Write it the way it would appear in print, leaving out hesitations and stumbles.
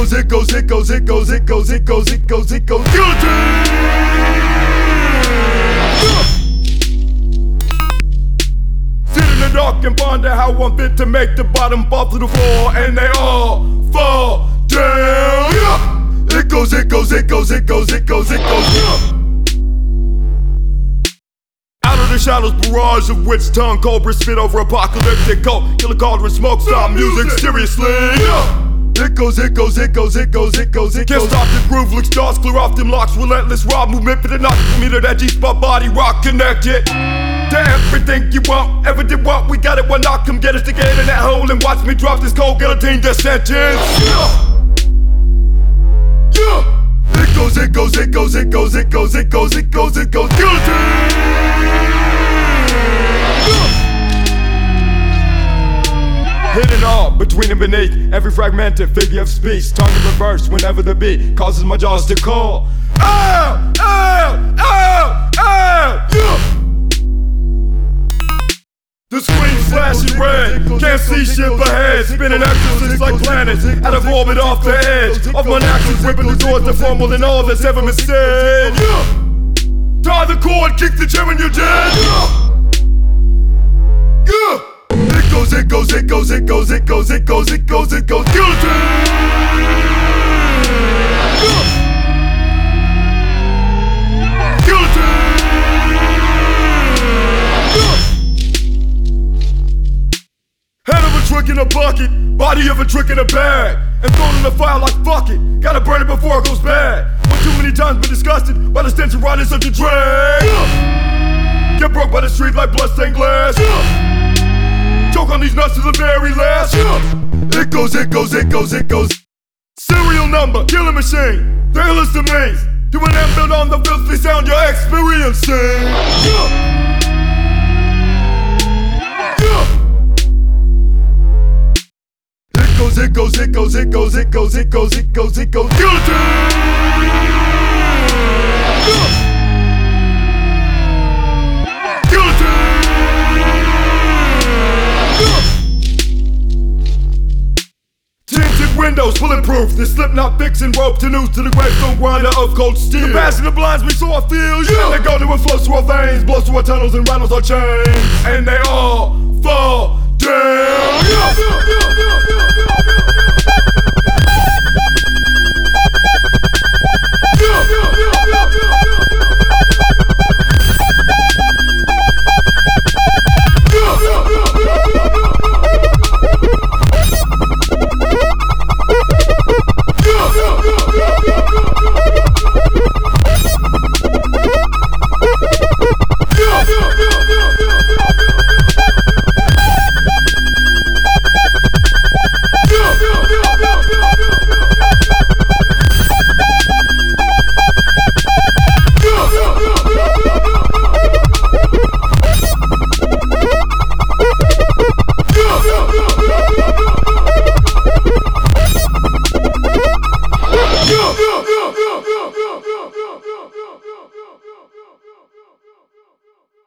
goes, it goes, it goes, it goes, it goes, it goes, it goes, it goes. Sit in the dark and ponder how I'm fit to make the bottom fall to the floor, and they all fall down. It goes, it goes, it goes, it goes, it goes, it goes. Out of the shadows, barrage of witch tongue, cobra spit over apocalyptic cold. Killer cauldron, smoke, stop music, seriously. It goes, it goes, it goes, it goes, it goes, it goes. Can't stop the groove, look stars, clear off them locks. Relentless raw movement for the knock. Me to that G-spot body rock connected to everything you want, ever did want. We got it, one knock, come get us together in that hole and watch me drop this cold guillotine death sentence. It goes, it goes, it goes, it goes, it goes, it goes, it goes, it goes, guillotine. Hidden all between and beneath every fragmented figure of speech, tongue in reverse whenever the beat causes my jaws to call. Ow! Ow! Ow! Ow! Yeah! The screen flashing red, can't see shit ahead. Spinning exorcists like planets, out of orbit off the edge of my actions, ripping the doors to far more than all that's ever been said. Tie the cord, kick the chair and you're dead. It goes, it goes, it goes, it goes, it goes, it goes, it goes, it goes, guillotine! Head of a trick in a bucket, body of a trick in a bag, and thrown in the fire like fuck it. Gotta burn it before it goes bad. But too many times been disgusted by the stench of riding such a drag. Get broke by the street like bloodstained glass. Choke on these nuts to the very last. It goes, it goes, it goes, it goes. Serial number, killing machine. The illest of means. Doing that build on the filthy sound you're experiencing. It goes, it goes, it goes, it goes, it goes, it goes, it goes, it goes. Guillotine! Tinted windows, bulletproof. The Slipknot fixing rope to noose to the gravestone grinder of cold steel. The passion that blinds me so I feel you. They go to it, flows through our veins, blows through our tunnels and rattles our chains, and they all fall